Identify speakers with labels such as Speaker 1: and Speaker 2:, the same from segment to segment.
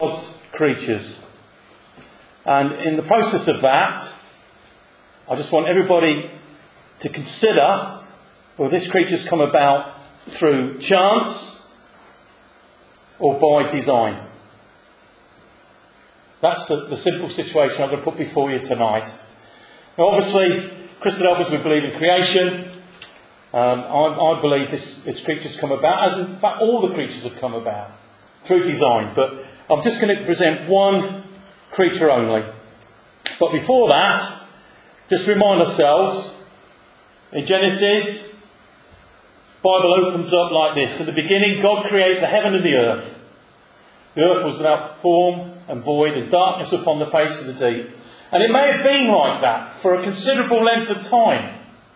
Speaker 1: God's creatures. And in the process of that, I just want everybody to consider whether this creature's come about through chance or by design. That's the simple situation I'm going to put before you tonight. Now obviously, Christadelphers, we believe in creation. I believe this creature's come about, as in fact all the creatures have come about, through design. But I'm just going to present one creature only. But before that, just remind ourselves, in Genesis, the Bible opens up like this. In the beginning, God created the heaven and the earth. The earth was without form and void, and darkness upon the face of the deep. And it may have been like that for a considerable length of time.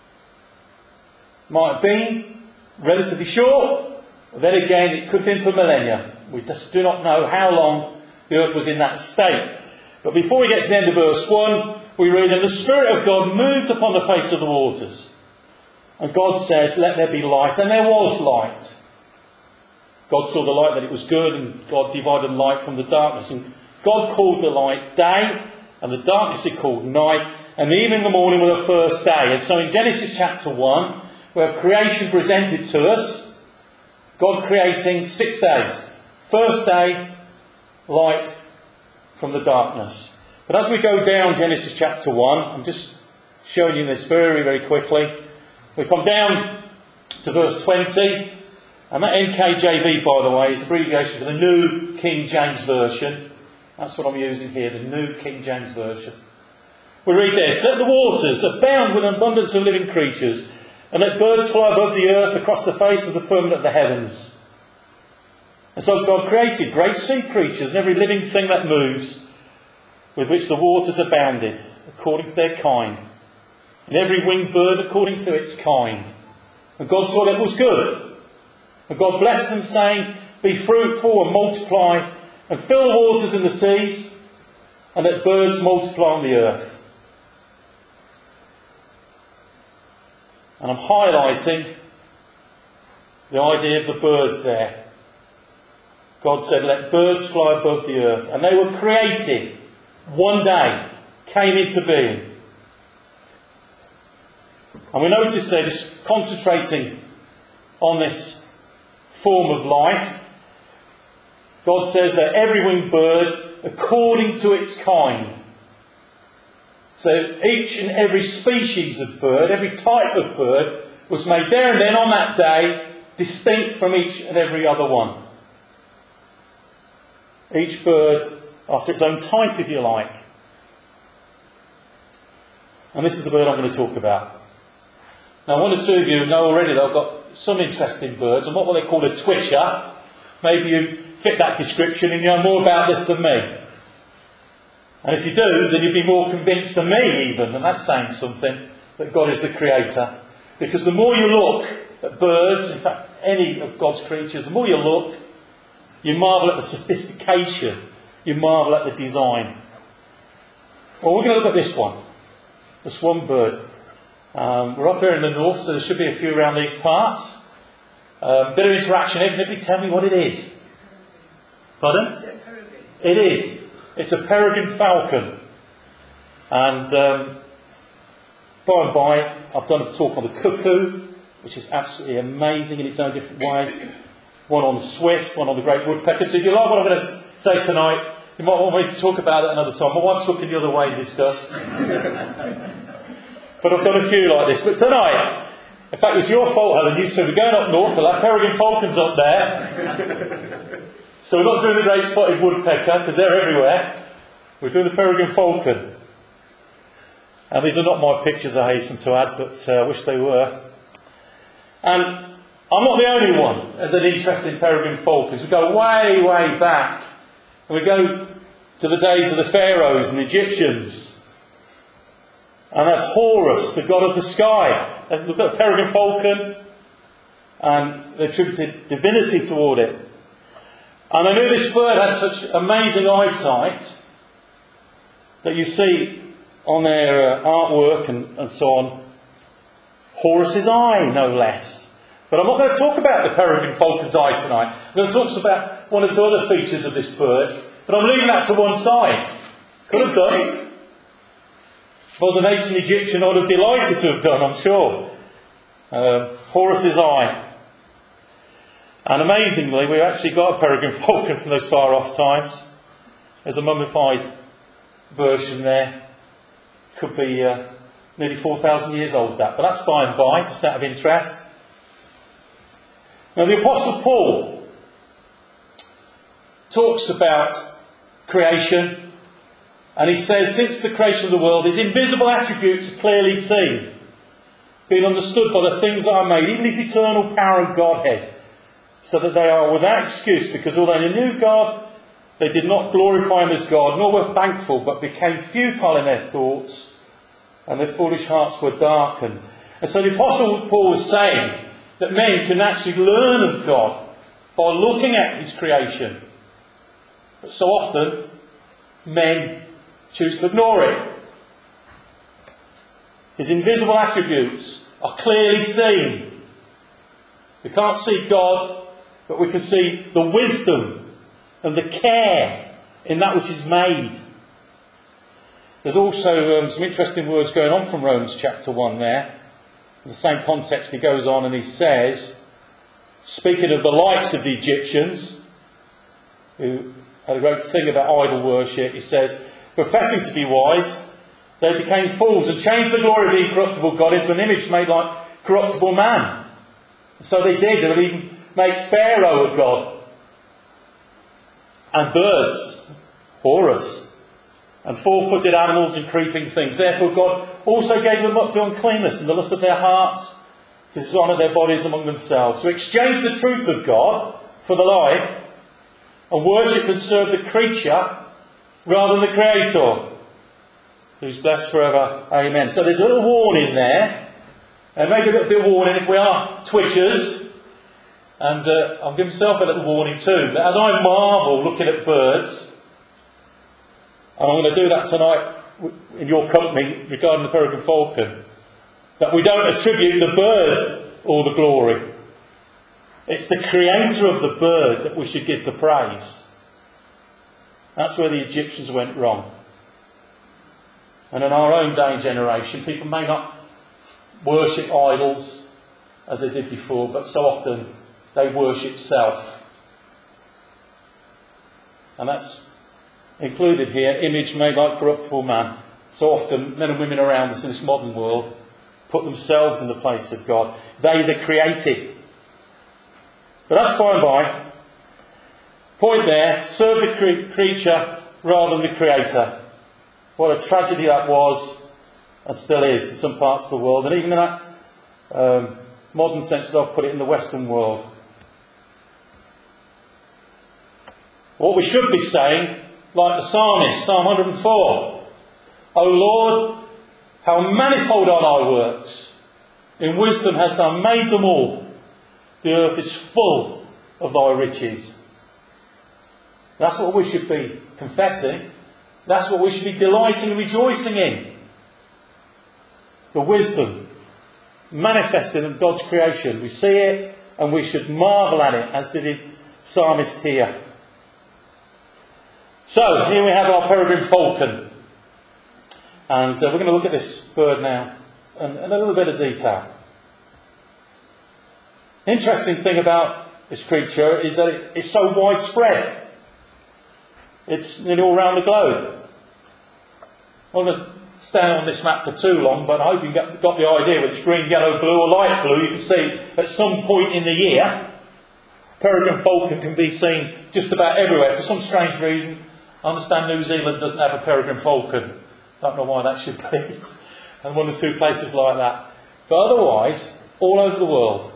Speaker 1: It might have been relatively short, but then again it could have been for millennia. We just do not know how long the earth was in that state. But before we get to the end of verse 1, we read, "And the Spirit of God moved upon the face of the waters. And God said, let there be light. And there was light. God saw the light, that it was good, and God divided light from the darkness. And God called the light day, and the darkness he called night, and the evening and the morning were the first day." And so in Genesis chapter 1, we have creation presented to us, God creating 6 days. First day, light from the darkness. But as we go down Genesis chapter 1, I'm just showing you this very, very quickly. We come down to verse 20, and that NKJV, by the way, is abbreviation for the New King James Version. That's what I'm using here, the New King James Version. We read this: "Let the waters abound with an abundance of living creatures, and let birds fly above the earth across the face of the firmament of the heavens." And so God created great sea creatures and every living thing that moves, with which the waters abounded, according to their kind, and every winged bird according to its kind. And God saw that it was good. And God blessed them, saying, "Be fruitful and multiply, and fill the waters and the seas, and let birds multiply on the earth." And I'm highlighting the idea of the birds there. God said, let birds fly above the earth. And they were created one day, came into being. And we notice they're just concentrating on this form of life. God says that every winged bird according to its kind. So each and every species of bird, every type of bird, was made there and then on that day, distinct from each and every other one. Each bird after its own type, if you like. And this is the bird I'm going to talk about. Now, one or two of you know already that I've got some interest in birds, and what they call a twitcher. Maybe you fit that description and you know more about this than me. And if you do, then you'd be more convinced than me even, and that's saying something, that God is the creator. Because the more you look at birds, in fact any of God's creatures, the more you look, you marvel at the sophistication, you marvel at the design. Well, we're going to look at this one. The swan bird. We're up here in the north, so there should be a few around these parts. Bit of interaction. Everybody tell me what it is. Pardon? It is. It's a peregrine falcon. And by and by, I've done a talk on the cuckoo, which is absolutely amazing in its own different way. One on the swift, one on the great woodpecker. So if you like what I'm going to say tonight, you might want me to talk about it another time. My wife's looking the other way in disgust. But I've done a few like this. But tonight, in fact, it was your fault, Helen. You said we're going up north, we'll have peregrine falcons up there. So we're not doing the great spotted woodpecker, because they're everywhere. We're doing the peregrine falcon. And these are not my pictures, I hasten to add, but I wish they were. And I'm not the only one as an interest in peregrine falcons. We go way, way back. And we go to the days of the pharaohs and Egyptians. And have Horus, the god of the sky. Look at a peregrine falcon. And they attributed divinity toward it. And I knew this bird had such amazing eyesight that you see on their artwork and so on, Horus's eye, no less. But I'm not going to talk about the peregrine falcon's eye tonight. I'm going to talk about one of the other features of this bird, But I'm leaving that to one side. Could have done. If I was an ancient Egyptian, I would have delighted to have done, I'm sure. Horus's eye. And amazingly, we've actually got a peregrine falcon from those far off times. There's a mummified version there. Could be nearly 4,000 years old, that. But that's by and by, just out of interest. Now, the Apostle Paul talks about creation, and he says, since the creation of the world, his invisible attributes are clearly seen, being understood by the things that are made, even his eternal power and Godhead, so that they are without excuse, because although they knew God, they did not glorify him as God, nor were thankful, but became futile in their thoughts, and their foolish hearts were darkened. And so the Apostle Paul was saying that men can actually learn of God by looking at his creation. But so often, men choose to ignore it. His invisible attributes are clearly seen. We can't see God, but we can see the wisdom and the care in that which is made. There's also some interesting words going on from Romans chapter 1 there. In the same context, he goes on and he says, speaking of the likes of the Egyptians, who had a great thing about idol worship, he says, professing to be wise, they became fools and changed the glory of the incorruptible God into an image made like corruptible man. So they did. They would even make Pharaoh a god. And birds, Horus, and four-footed animals and creeping things. Therefore God also gave them up to uncleanness and the lust of their hearts, to dishonour their bodies among themselves, to exchange the truth of God for the lie, and worship and serve the creature rather than the Creator, who's blessed forever. Amen. So there's a little warning there, and maybe a little bit of warning if we are twitchers. And I'll give myself a little warning too, that as I marvel looking at birds, and I'm going to do that tonight in your company regarding the peregrine falcon, that we don't attribute the bird all the glory. It's the creator of the bird that we should give the praise. That's where the Egyptians went wrong. And in our own day and generation, people may not worship idols as they did before, but so often they worship self. And that's included here, image made like corruptible man. So often men and women around us in this modern world put themselves in the place of God. They the created. But that's by and by. Point there, serve the creature rather than the creator. What a tragedy that was, and still is in some parts of the world, and even in that modern sense that I've put it in the Western world. What we should be saying, like the psalmist, Psalm 104, O Lord, how manifold are thy works. In wisdom hast thou made them all. The earth is full of thy riches. That's what we should be confessing. That's what we should be delighting and rejoicing in. The wisdom manifested in God's creation. We see it and we should marvel at it, as did the psalmist here. So, here we have our peregrine falcon. And we're going to look at this bird now in a little bit of detail. The interesting thing about this creature is that it's so widespread. It's nearly all around the globe. I don't want to stand on this map for too long, but I hope you got the idea whether it's green, yellow, blue or light blue. You can see at some point in the year, peregrine falcon can be seen just about everywhere. For some strange reason, I understand New Zealand doesn't have a peregrine falcon. Don't know why that should be. And one or two places like that. But otherwise, all over the world.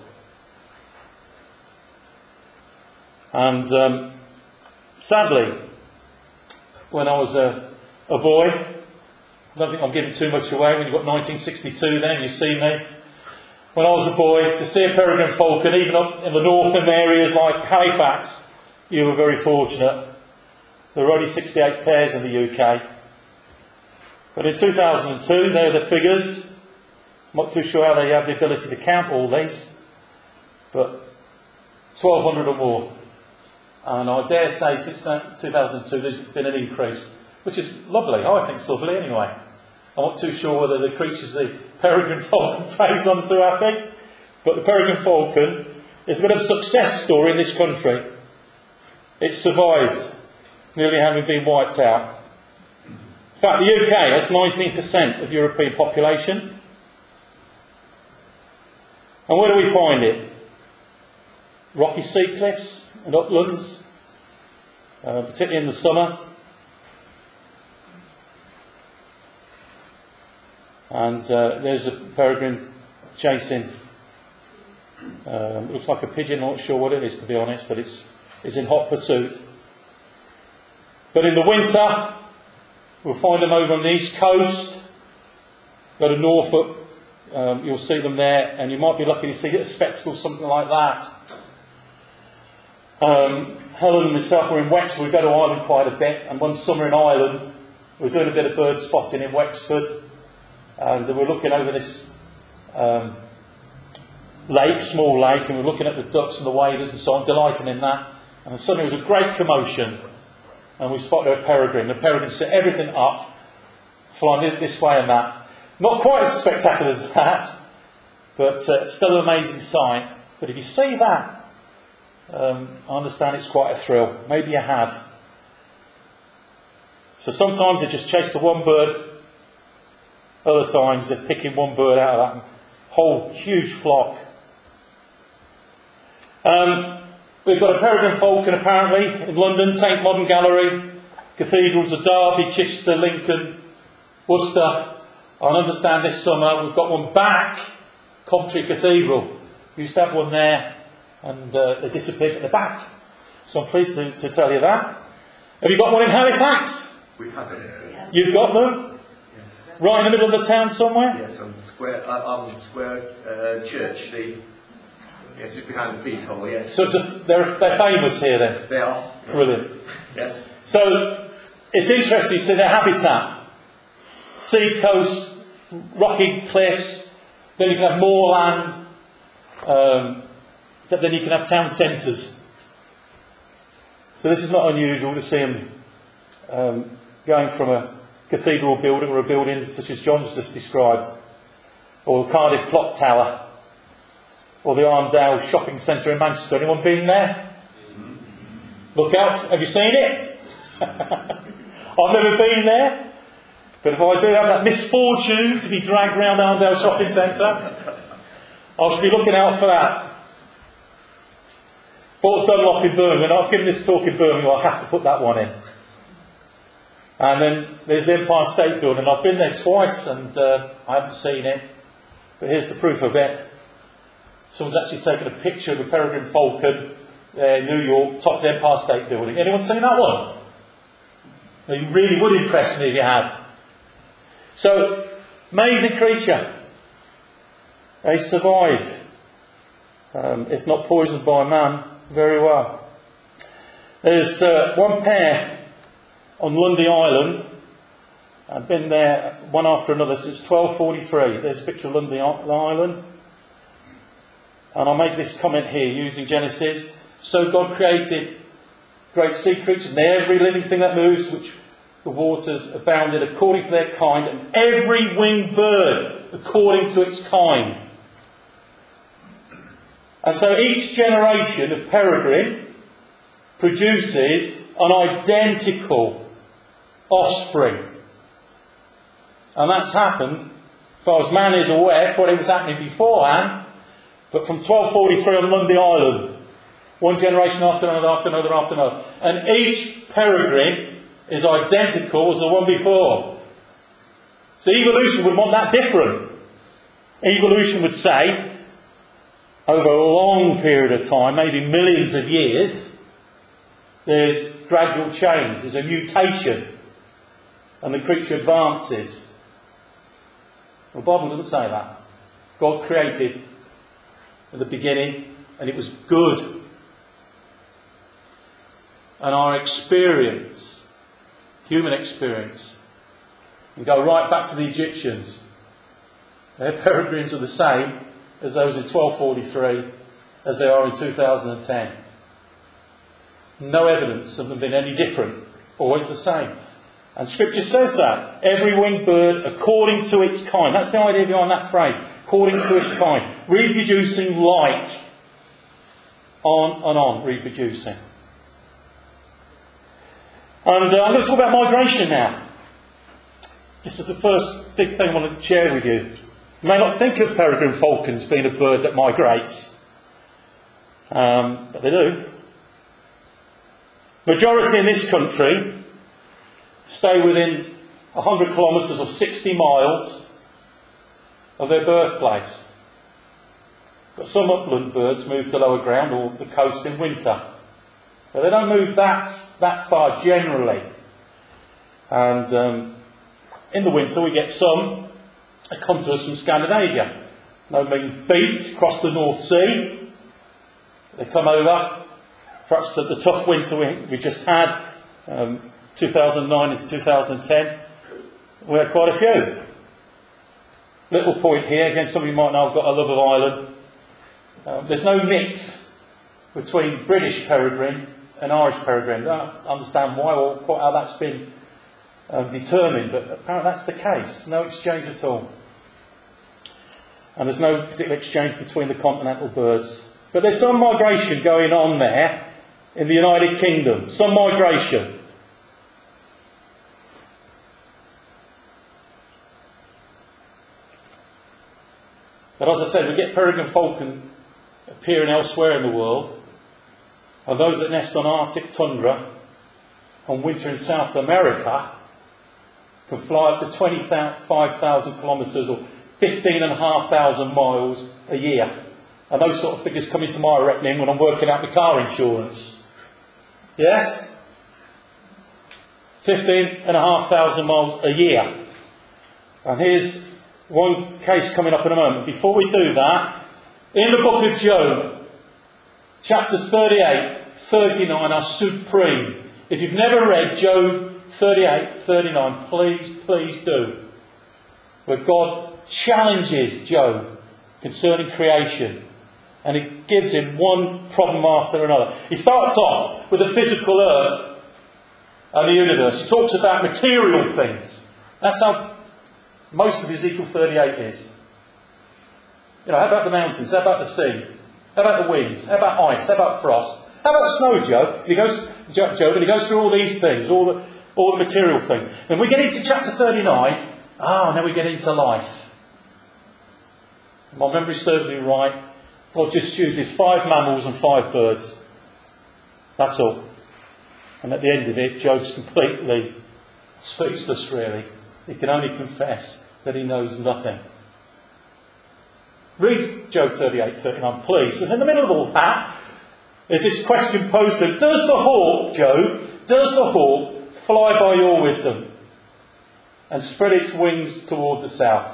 Speaker 1: And sadly, when I was a boy, I don't think I'm giving too much away when you've got 1962 then, you see me. When I was a boy, to see a peregrine falcon, even up in the northern areas like Halifax, you were very fortunate. There were only 68 pairs in the UK. But in 2002, there are the figures. I'm not too sure how they have the ability to count all these, but 1,200 or more. And I dare say since 2002 there's been an increase, which is lovely. I think it's lovely anyway. I'm not too sure whether the creatures the peregrine falcon preys on too happy, but the peregrine falcon is a bit of a success story in this country. It survived, nearly having been wiped out. In fact, the UK has 19% of European population. And where do we find it? Rocky sea cliffs and uplands, particularly in the summer. And there's a peregrine chasing. Looks like a pigeon, not sure what it is to be honest, but it's in hot pursuit. But in the winter, we'll find them over on the east coast. Go to Norfolk, you'll see them there, and you might be lucky to see a spectacle, something like that. Helen and myself were in Wexford. We go to Ireland quite a bit, and one summer in Ireland, we were doing a bit of bird spotting in Wexford, and we were looking over this lake, small lake, and we were looking at the ducks and the waders and so on, delighting in that. And suddenly there was a great commotion, and we spotted a peregrine. The peregrine set everything up, flying this way and that. Not quite as spectacular as that, but still an amazing sight. But if you see that, I understand it's quite a thrill. Maybe you have. So sometimes they just chase the one bird. Other times they're picking one bird out of that whole huge flock. We've got a peregrine falcon apparently in London, Tate Modern Gallery, cathedrals of Derby, Chichester, Lincoln, Worcester. I understand this summer we've got one back, Coventry Cathedral. We used to have one there, and they disappeared at the back. So I'm pleased to tell you that. Have you got one in Halifax?
Speaker 2: We have it.
Speaker 1: You've got them?
Speaker 2: Yes.
Speaker 1: Right in the middle of the town somewhere?
Speaker 2: Yes, on Square Church. Yes, it's behind the Peace Hall, yes.
Speaker 1: So they're famous here then?
Speaker 2: They are.
Speaker 1: Brilliant.
Speaker 2: Yes.
Speaker 1: So it's interesting to see their habitat. Sea coast, rocky cliffs, then you can have moorland, then you can have town centres. So this is not unusual to see them going from a cathedral building or a building such as John's just described, or the Cardiff Clock Tower, or the Arndale Shopping Centre in Manchester. Anyone been there? Look out, have you seen it? I've never been there. But if I do have that misfortune to be dragged around Arndale Shopping Centre, I should be looking out for that. Fort Dunlop in Birmingham. I've given this talk in Birmingham, I have to put that one in. And then there's the Empire State Building. I've been there twice and I haven't seen it. But here's the proof of it. Someone's actually taken a picture of the peregrine falcon there in New York, top of the Empire State Building. Anyone seen that one? You really would impress me if you had. So, amazing creature. They survive, if not poisoned by man, very well. There's one pair on Lundy Island. I've been there one after another since 1243. There's a picture of Lundy Island. And I'll make this comment here using Genesis. So God created great sea creatures and every living thing that moves, which the waters abounded according to their kind, and every winged bird according to its kind. And so each generation of peregrine produces an identical offspring. And that's happened, as far as man is aware, probably was happening beforehand, but from 1243 on Lundy Island, one generation after another, after another, after another. And each peregrine is identical as the one before. So evolution would want that different. Evolution would say, over a long period of time, maybe millions of years, there's gradual change, there's a mutation, and the creature advances. Well, the Bible doesn't say that. God created at the beginning, and it was good. And our experience, human experience, we go right back to the Egyptians. Their peregrines are the same as those in 1243 as they are in 2010. No evidence of them being any different. Always the same. And Scripture says that. Every winged bird according to its kind. That's the idea behind that phrase. According to its kind. Reproducing like. On and on, reproducing. And I'm going to talk about migration now. This is the first big thing I want to share with you. You may not think of peregrine falcons being a bird that migrates. But they do. Majority in this country stay within 100 kilometres or 60 miles of their birthplace. But some upland birds move to lower ground or the coast in winter. But they don't move that far generally. And in the winter we get some that come to us from Scandinavia. No mean feet across the North Sea. They come over. Perhaps the tough winter we just had, 2009 into 2010, we had quite a few. Little point here, again, some of you might know I've got a love of Ireland. There's no mix between British peregrine and Irish peregrine. I don't understand why or quite how that's been determined, but apparently that's the case. No exchange at all. And there's no particular exchange between the continental birds. But there's some migration going on there in the United Kingdom. Some migration. But as I said, we get peregrine falcon appearing elsewhere in the world. And those that nest on Arctic tundra and winter in South America can fly up to 25,000 kilometres or 15,500 miles a year. And those sort of figures come into my reckoning when I'm working out my car insurance. Yes? 15,500 miles a year. And here's one case coming up in a moment. Before we do that, in the book of Job, chapters 38, 39 are supreme. If you've never read Job 38, 39, please do. Where God challenges Job concerning creation. And he gives him one problem after another. He starts off with the physical earth and the universe. He talks about material things. That's how most of Ezekiel 38 is. You know, how about the mountains? How about the sea? How about the winds? How about ice? How about frost? How about snow, Job? And he goes through all these things, all the material things. Then we get into chapter 39. And then we get into life. If my memory serves me right, God just chooses 5 mammals and 5 birds. That's all. And at the end of it, Job's completely speechless, really. He can only confess that he knows nothing. Read Job 38, 39, please. And in the middle of all that, there's this question posed to him. Does the hawk, Job, fly by your wisdom and spread its wings toward the south?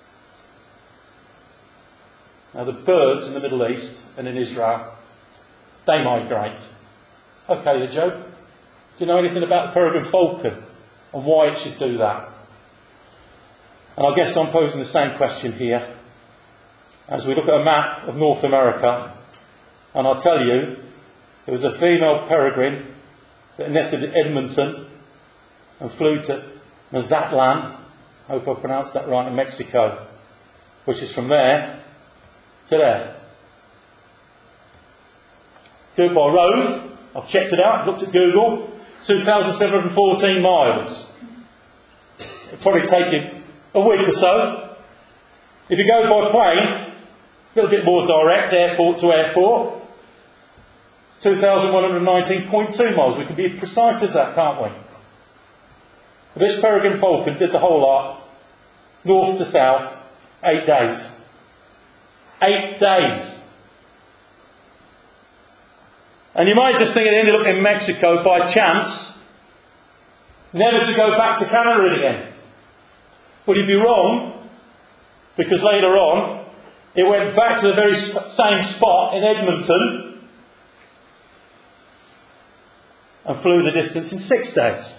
Speaker 1: Now, the birds in the Middle East and in Israel, they migrate. Okay, then, Job, do you know anything about the peregrine falcon and why it should do that? And I guess I'm posing the same question here as we look at a map of North America. And I'll tell you, there was a female peregrine that nested in Edmonton and flew to Mazatlan, I hope I pronounced that right, in Mexico, which is from there to there. Do it by road. I've checked it out, looked at Google. 2,714 miles. It'll probably take you a week or so. If you go by plane, a little bit more direct, airport to airport. 2,119.2 miles. We can be precise as that, can't we? But this peregrine falcon did the whole lot, north to south, 8 days. 8 days. And you might just think it ended up in Mexico by chance, never to go back to Canada again. But you'd be wrong, because later on, it went back to the very same spot in Edmonton and flew the distance in 6 days.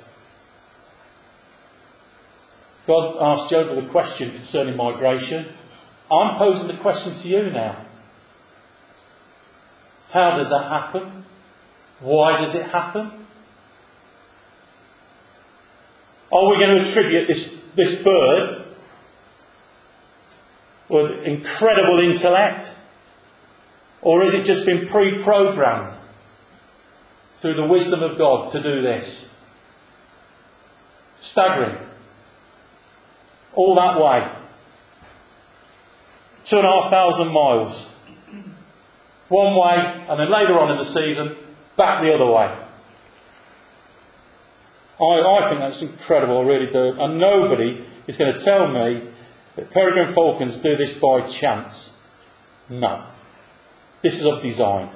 Speaker 1: God asked Job a question concerning migration. I'm posing the question to you now. How does that happen? Why does it happen? Are we going to attribute this bird with incredible intellect? Or has it just been pre-programmed through the wisdom of God to do this? Staggering. All that way. 2,500 miles. One way, and then later on in the season, back the other way. I think that's incredible, I really do. And nobody is going to tell me that peregrine falcons do this by chance. No. This is of design.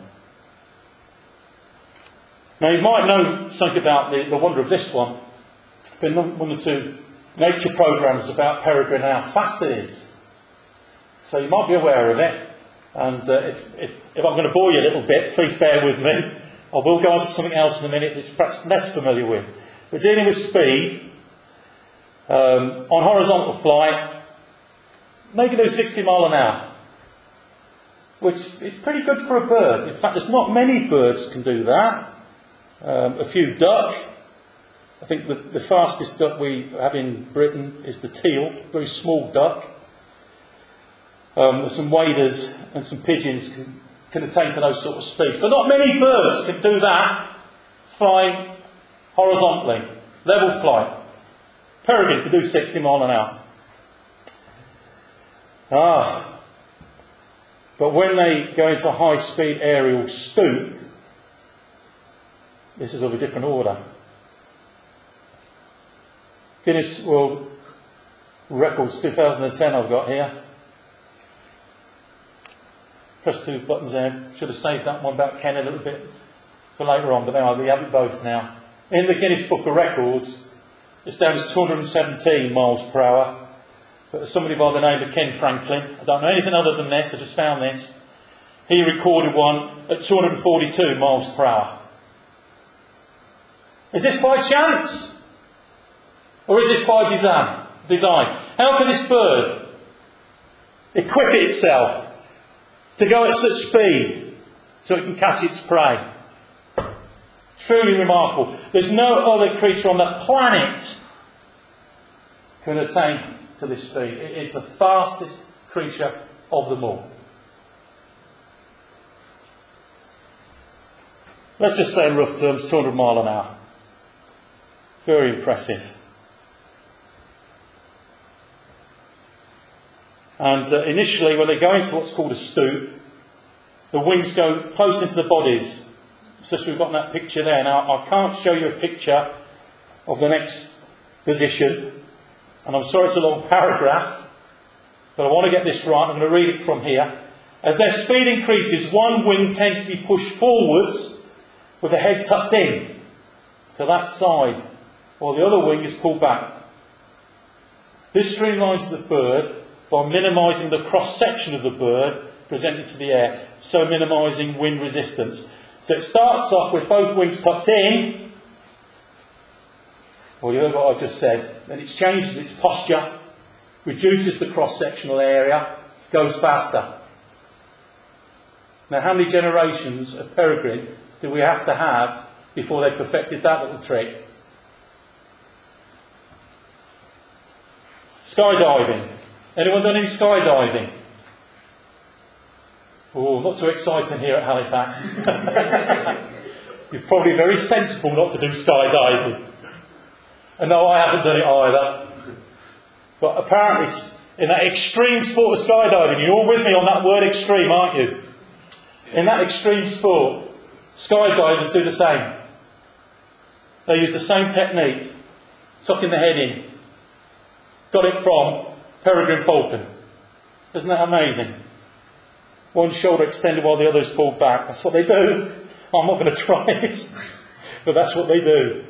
Speaker 1: Now you might know something about the wonder of this one. There's been one or two nature programs about peregrine and how fast it is. So you might be aware of it. And if I'm going to bore you a little bit, please bear with me. I will go on to something else in a minute that you're perhaps less familiar with. We're dealing with speed. On horizontal flight, they can do 60 mile an hour, which is pretty good for a bird. In fact, there's not many birds can do that. A few duck. I think the fastest duck we have in Britain is the teal, very small duck. There's some waders and some pigeons can attain to those sort of speeds. But not many birds can do that flying horizontally, level flight. Peregrine can do 60 mile an hour. But when they go into high-speed aerial stoop, this is of a different order. Guinness World Records 2010 I've got here. Press two buttons there. Should have saved that one about Ken a little bit for later on, but now we have it both now. In the Guinness Book of Records, it's down as 217 miles per hour. But somebody by the name of Ken Franklin, I don't know anything other than this, I just found this. He recorded one at 242 miles per hour. Is this by chance? Or is this by design? How can this bird equip itself to go at such speed so it can catch its prey? Truly remarkable. There's no other creature on the planet can attain to this speed. It is the fastest creature of them all. Let's just say in rough terms, 200 mile an hour. Very impressive. And initially, when they go into what's called a stoop, the wings go close into the bodies. So we've got that picture there. Now, I can't show you a picture of the next position. And I'm sorry it's a long paragraph, but I want to get this right. I'm going to read it from here. As their speed increases, one wing tends to be pushed forwards with the head tucked in to that side, while the other wing is pulled back. This streamlines the bird by minimising the cross-section of the bird presented to the air, so minimising wind resistance. So it starts off with both wings tucked in. Well, you heard what I just said. Then it changes its posture, reduces the cross-sectional area, goes faster. Now, how many generations of peregrine do we have to have before they perfected that little trick? Skydiving. Anyone done any skydiving? Oh, not too exciting here at Halifax. You're probably very sensible not to do skydiving. And no, I haven't done it either. But apparently, in that extreme sport of skydiving, you're all with me on that word extreme, aren't you? In that extreme sport, skydivers do the same. They use the same technique, tucking the head in. Got it from peregrine falcon. Isn't that amazing? One shoulder extended while the other is pulled back. That's what they do. I'm not going to try it, but that's what they do.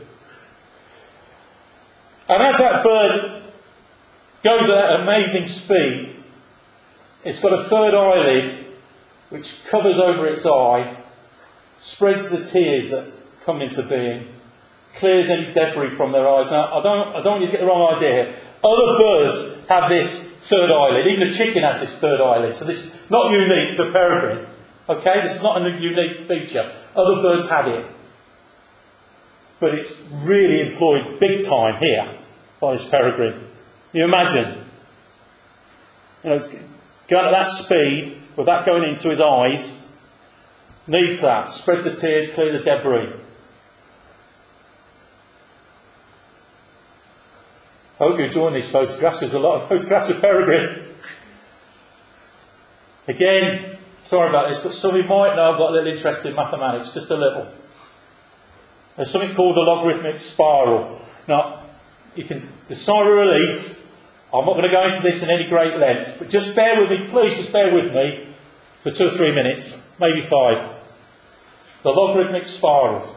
Speaker 1: And as that bird goes at amazing speed, it's got a third eyelid which covers over its eye, spreads the tears that come into being, clears any debris from their eyes. Now, I don't want you to get the wrong idea. Other birds have this third eyelid. Even a chicken has this third eyelid. So this is not unique to a peregrine. Okay, this is not a unique feature. Other birds have it. but it's really employed big time here by this Peregrine. Can you imagine? You know, it's going at that speed, with that going into his eyes, needs that. Spread the tears, clear the debris. I hope you enjoy these photographs. There's a lot of photographs of Peregrine. Again, sorry about this, but some of you might know I've got a little interest in mathematics, just a little. There's something called the logarithmic spiral. Now, you can decide a relief. I'm not going to go into this in any great length, but just bear with me, please, just bear with me for 2 or 3 minutes, maybe 5. The logarithmic spiral.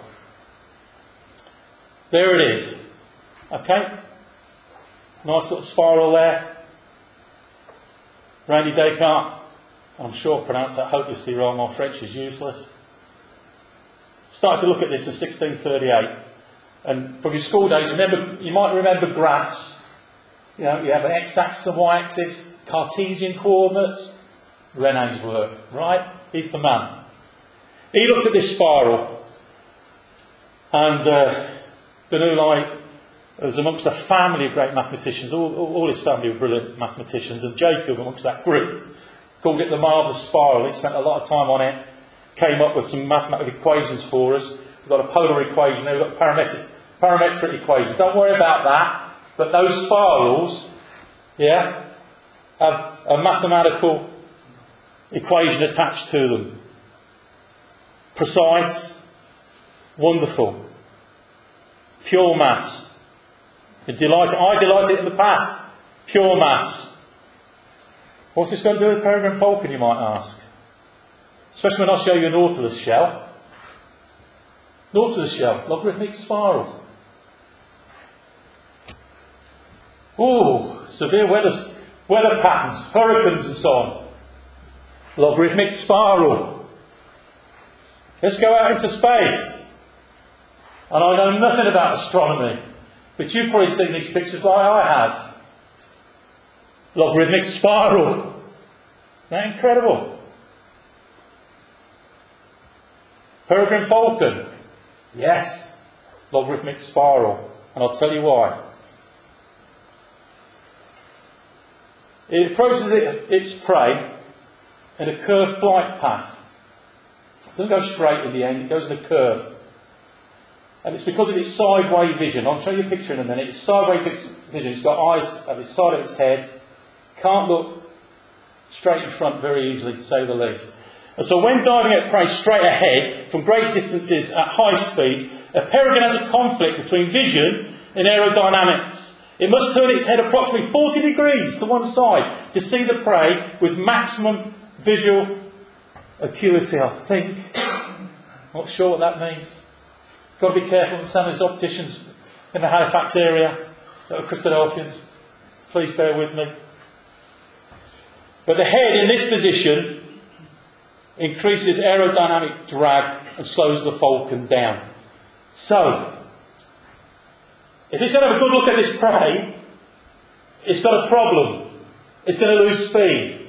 Speaker 1: There it is. Okay? Nice little spiral there. Randy Descartes, I'm sure I pronounced that hopelessly wrong. My French is useless. Started to look at this in 1638. And from your school days, you might remember graphs. You know, you have an x-axis and y-axis, Cartesian coordinates. Renane's work, right? He's the man. He looked at this spiral. And Bernoulli was amongst a family of great mathematicians. All his family were brilliant mathematicians. And Jacob, amongst that group, called it the marvellous spiral. He spent a lot of time on it. Came up with some mathematical equations for us. We've got a polar equation there. We've got a parametric equation. Don't worry about that. But those spirals, yeah, have a mathematical equation attached to them. Precise, wonderful, pure maths. I delighted in the past. Pure maths. What's this going to do with Peregrine Falcon, you might ask? Especially when I show you a Nautilus shell. Nautilus shell, logarithmic spiral. Ooh, severe weather patterns, hurricanes and so on. Logarithmic spiral. Let's go out into space. And I know nothing about astronomy, but you've probably seen these pictures like I have. Logarithmic spiral. Isn't that incredible? Peregrine Falcon. Yes. Logarithmic spiral. And I'll tell you why. It approaches its prey in a curved flight path. It doesn't go straight in the end, it goes in a curve. And it's because of its sideway vision. I'll show you a picture in a minute. It's sideway vision. It's got eyes at the side of its head. Can't look straight in front very easily, to say the least. And so when diving at prey straight ahead, from great distances at high speeds, a peregrine has a conflict between vision and aerodynamics. It must turn its head approximately 40 degrees to one side to see the prey with maximum visual acuity, I think. Not sure what that means. Got to be careful with some of these opticians in the Halifax area that are Christadelphians. Please bear with me. But the head in this position increases aerodynamic drag and slows the falcon down. So, if it's going to have a good look at this prey, it's got a problem. It's going to lose speed.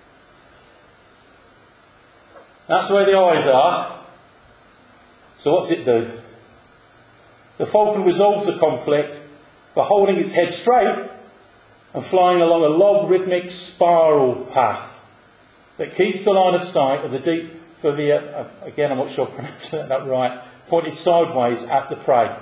Speaker 1: That's where the eyes are. So what's it do? The falcon resolves the conflict by holding its head straight and flying along a logarithmic spiral path that keeps the line of sight of the deep, again I'm not sure I'm pronouncing that right, pointed sideways at the prey.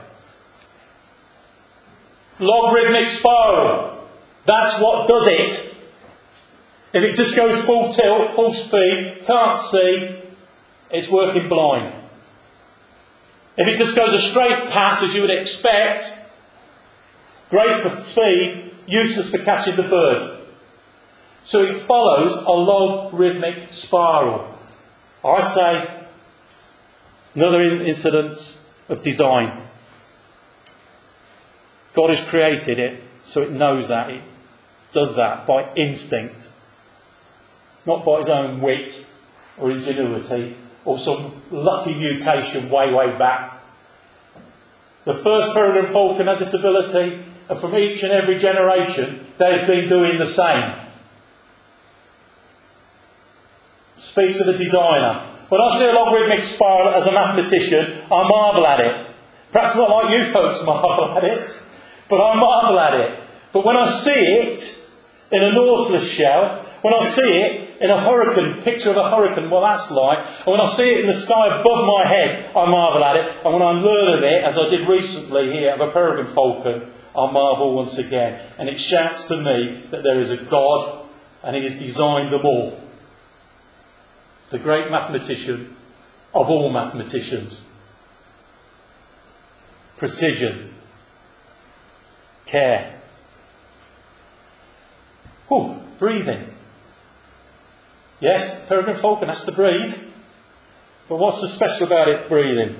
Speaker 1: Logarithmic spiral. That's what does it. If it just goes full tilt, full speed, can't see, it's working blind. If it just goes a straight path as you would expect, great for speed, useless for catching the bird. So it follows a logarithmic spiral. I say, another incident of design. God has created it, so it knows that. It does that by instinct. Not by its own wit or ingenuity or some lucky mutation way, way back. The first peregrine falcon had this ability, and from each and every generation, they've been doing the same. Speaks of the designer. When I see a logarithmic spiral as a mathematician, I marvel at it. Perhaps not like you folks marvel at it, but I marvel at it. But when I see it in a nautilus shell, when I see it in a hurricane, picture of a hurricane, what that's like, and when I see it in the sky above my head, I marvel at it. And when I learn of it, as I did recently here, of a peregrine falcon, I marvel once again. And it shouts to me that there is a God and He has designed them all. The great mathematician of all mathematicians. Precision. Care. Oh, breathing. Yes, peregrine falcon has to breathe. But what's so special about it breathing?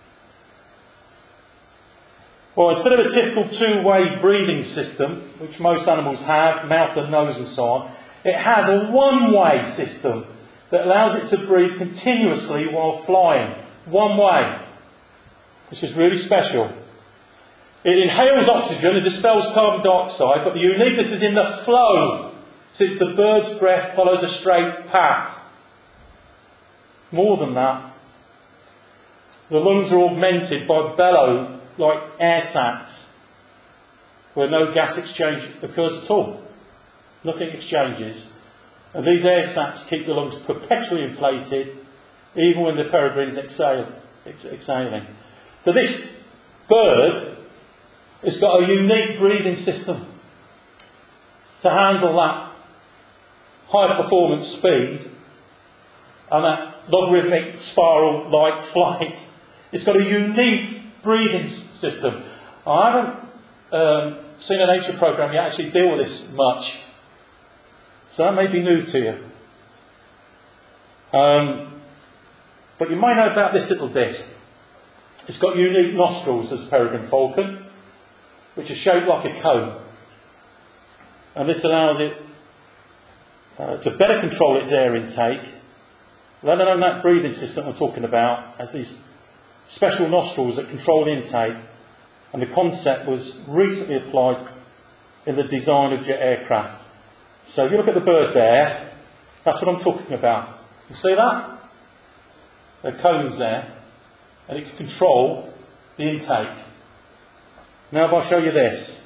Speaker 1: Well, instead of a typical two-way breathing system, which most animals have, mouth and nose and so on, it has a one-way system that allows it to breathe continuously while flying. One way. Which is really special. It inhales oxygen and dispels carbon dioxide, but the uniqueness is in the flow, since the bird's breath follows a straight path. More than that, the lungs are augmented by bellow like air sacs, where no gas exchange occurs at all. Nothing exchanges. And these air sacs keep the lungs perpetually inflated, even when the peregrine's exhaling. So this bird has got a unique breathing system to handle that high performance speed and that logarithmic spiral-like flight. It's got a unique breathing system. I haven't seen a nature programme yet actually deal with this much, so that may be new to you. But you may know about this little bit. It's got unique nostrils as a peregrine falcon, which are shaped like a cone. And this allows it to better control its air intake, let alone that breathing system we're talking about, as these special nostrils that control intake. And the concept was recently applied in the design of jet aircraft. So if you look at the bird there, that's what I'm talking about. You see that? There are cones there, and it can control the intake. Now if I show you this.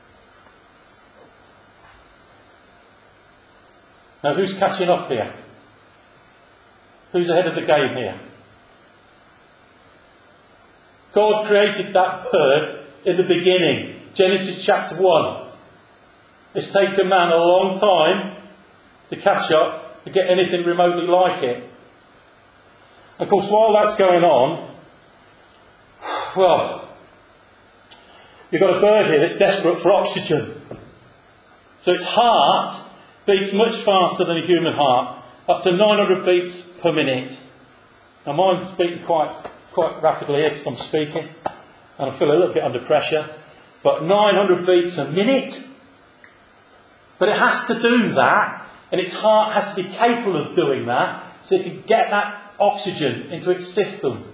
Speaker 1: Now who's catching up here? Who's ahead of the game here? God created that bird in the beginning. Genesis chapter 1. It's taken man a long time to catch up, to get anything remotely like it. Of course, while that's going on, well, you've got a bird here that's desperate for oxygen. So its heart beats much faster than a human heart, up to 900 beats per minute. Now mine's beating quite rapidly here because I'm speaking, and I feel a little bit under pressure. But 900 beats a minute? But it has to do that, and its heart has to be capable of doing that, so it can get that oxygen into its system.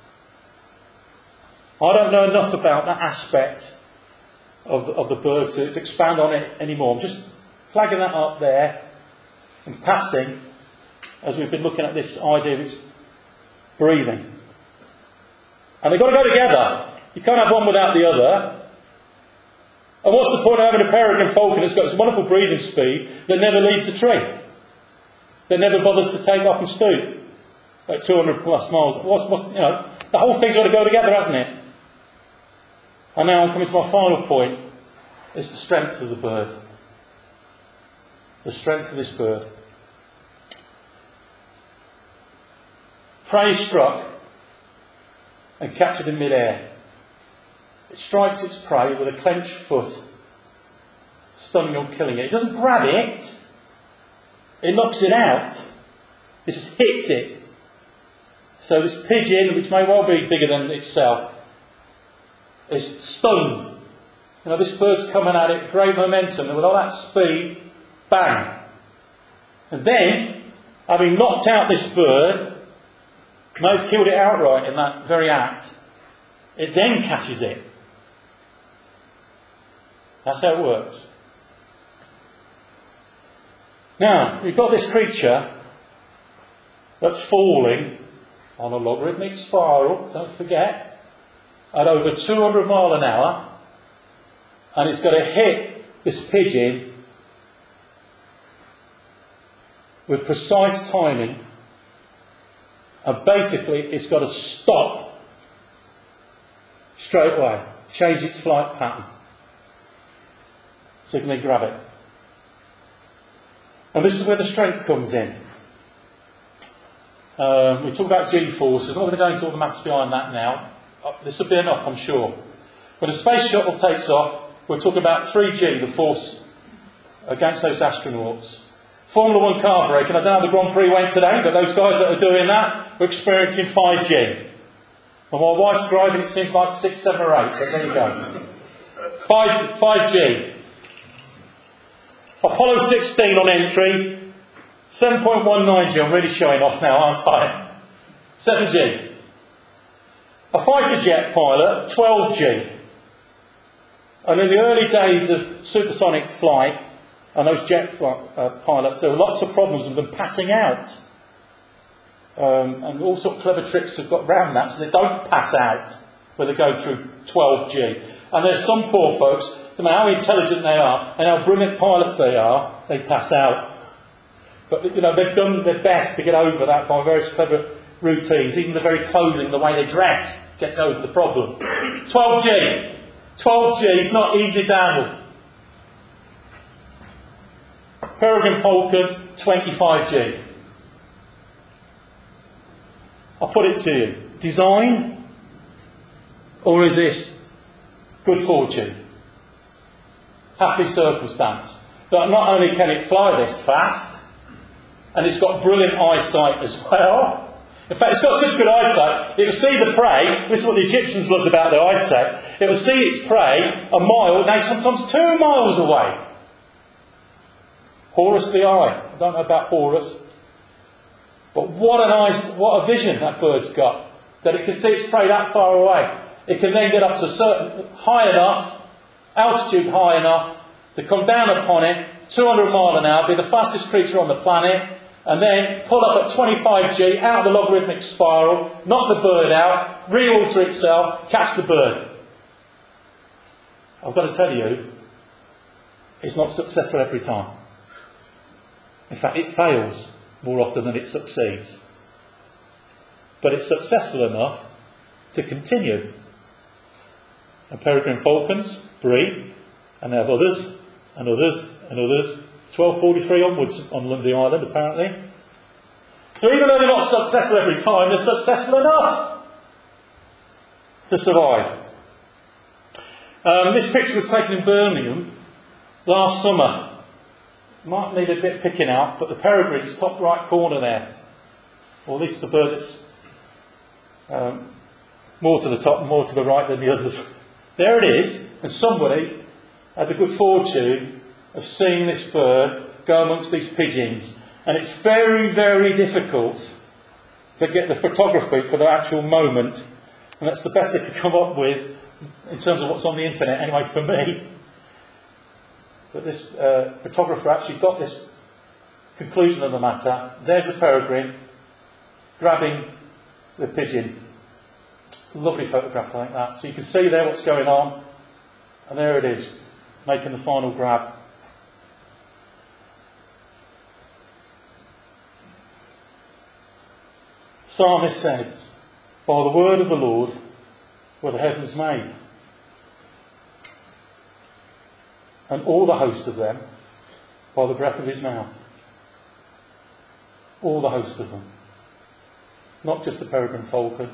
Speaker 1: I don't know enough about that aspect of the bird to expand on it anymore. I'm just flagging that up there and passing as we've been looking at this idea of its breathing. And they've got to go together. You can't have one without the other. And what's the point of having a peregrine falcon that's got this wonderful breathing speed that never leaves the tree? That never bothers to take off and stoop at 200 plus miles? The whole thing's got to go together, hasn't it? And now I'm coming to my final point. It's the strength of the bird. The strength of this bird. Prey struck and captured in mid-air. It strikes its prey with a clenched foot, stunning or killing it. It doesn't grab it. It knocks it out. It just hits it. So this pigeon, which may well be bigger than itself, is stunned. This bird's coming at it, great momentum, and with all that speed, bang. And then, having knocked out this bird, may have killed it outright in that very act, it then catches it. That's how it works. Now, we've got this creature that's falling on a logarithmic spiral, don't forget. at over 200 mile an hour, and it's got to hit this pigeon with precise timing, and basically it's got to stop straight away, change its flight pattern, so you can then grab it. And this is where the strength comes in. We talk about G-forces. I'm not going to go into all the maths behind that now. This will be enough, I'm sure. When a space shuttle takes off, we're talking about 3G, the force against those astronauts. Formula 1 car braking. I don't know how the Grand Prix went today, but those guys that are doing that are experiencing 5G. And my wife's driving, it seems like 6, 7 or 8, but there you go. 5G. Apollo 16 on entry, 7.19G. I'm really showing off now, aren't I? 7G. A fighter jet pilot, 12G. And in the early days of supersonic flight, and those jet pilots, there were lots of problems with them passing out. And all sorts of clever tricks have got around that, so they don't pass out when they go through 12G. And there's some poor folks, no matter how intelligent they are and how brilliant pilots they are, they pass out. But they've done their best to get over that by various clever routines. Even the very clothing, the way they dress, gets over the problem. 12G. 12G is not easy to handle. Peregrine Falcon, 25G. I'll put it to you. Design, or is this good fortune? Happy circumstance. But not only can it fly this fast, and it's got brilliant eyesight as well. In fact, it's got such good eyesight, it will see the prey. This is what the Egyptians loved about their eyesight. It will see its prey a mile, now sometimes 2 miles away. Horus the eye. I don't know about Horus. But what a vision that bird's got. That it can see its prey that far away. It can then get up to a certain high enough, altitude high enough, to come down upon it, 200 mile an hour, be the fastest creature on the planet, and then pull up at 25G, out of the logarithmic spiral, knock the bird out, re-alter itself, catch the bird. I've got to tell you, it's not successful every time. In fact, it fails more often than it succeeds. But it's successful enough to continue. And peregrine falcons breed, and they have others, and others, and others. 1243 onwards on Lundy Island, apparently. So even though they're not successful every time, they're successful enough to survive. This picture was taken in Birmingham last summer. Might need a bit picking out, but the peregrine's top right corner there. Or at least the bird that's more to the top and more to the right than the others. There it is, and somebody had the good fortune of seeing this bird go amongst these pigeons. And it's very, very difficult to get the photography for the actual moment. And that's the best they could come up with in terms of what's on the internet, anyway, for me. But this photographer actually got this conclusion of the matter. There's the peregrine grabbing the pigeon. Lovely photograph like that. So you can see there what's going on. And there it is, making the final grab. Psalmist says, by the word of the Lord were the heavens made, and all the host of them by the breath of his mouth. All the host of them. Not just the peregrine falcon,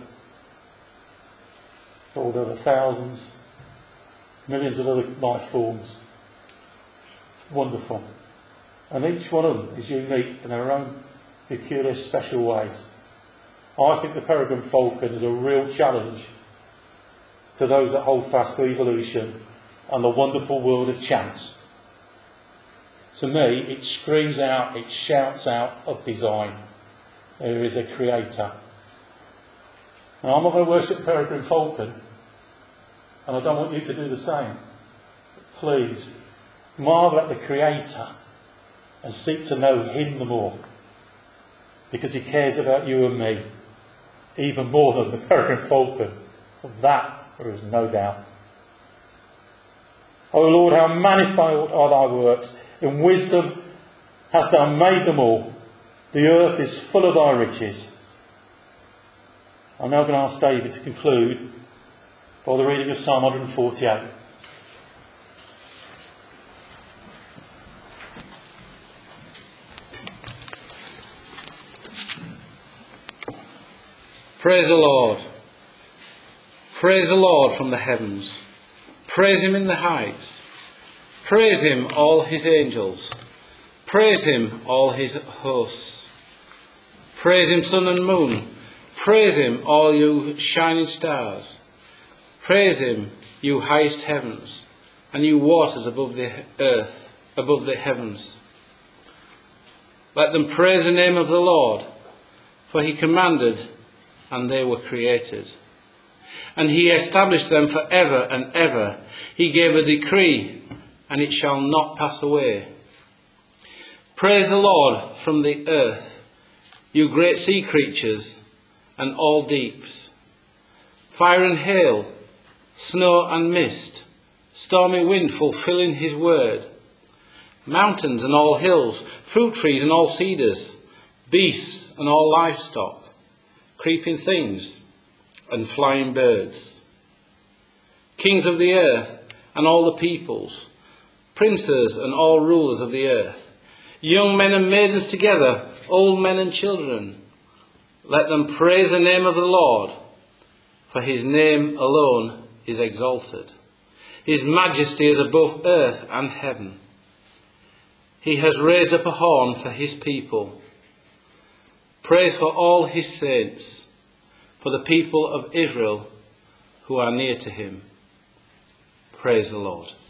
Speaker 1: but all the other thousands, millions of other life forms. Wonderful. And each one of them is unique in their own peculiar, special ways. I think the peregrine falcon is a real challenge to those that hold fast to evolution and the wonderful world of chance. To me, it screams out, it shouts out of design. There is a creator. And I'm not going to worship peregrine falcon, and I don't want you to do the same. But please, marvel at the creator and seek to know him the more, because he cares about you and me even more than the peregrine falcon. That there is no doubt. O Lord, how manifold are thy works. In wisdom hast thou made them all. The earth is full of thy riches. I'm now going to ask David to conclude by the reading of Psalm 148.
Speaker 3: Praise the Lord. Praise the Lord from the heavens. Praise him in the heights. Praise him, all his angels. Praise him, all his hosts. Praise him, sun and moon. Praise him, all you shining stars. Praise him, you highest heavens, and you waters above the earth, above the heavens. Let them praise the name of the Lord, for he commanded, and they were created. And he established them for ever and ever. He gave a decree, and it shall not pass away. Praise the Lord from the earth, you great sea creatures, and all deeps. Fire and hail, snow and mist, stormy wind fulfilling his word. Mountains and all hills, fruit trees and all cedars, beasts and all livestock, creeping things and flying birds. Kings of the earth and all the peoples, princes and all rulers of the earth, young men and maidens together, old men and children. Let them praise the name of the Lord, for his name alone is exalted. His majesty is above earth and heaven. He has raised up a horn for his people. Praise for all his saints, for the people of Israel who are near to him. Praise the Lord.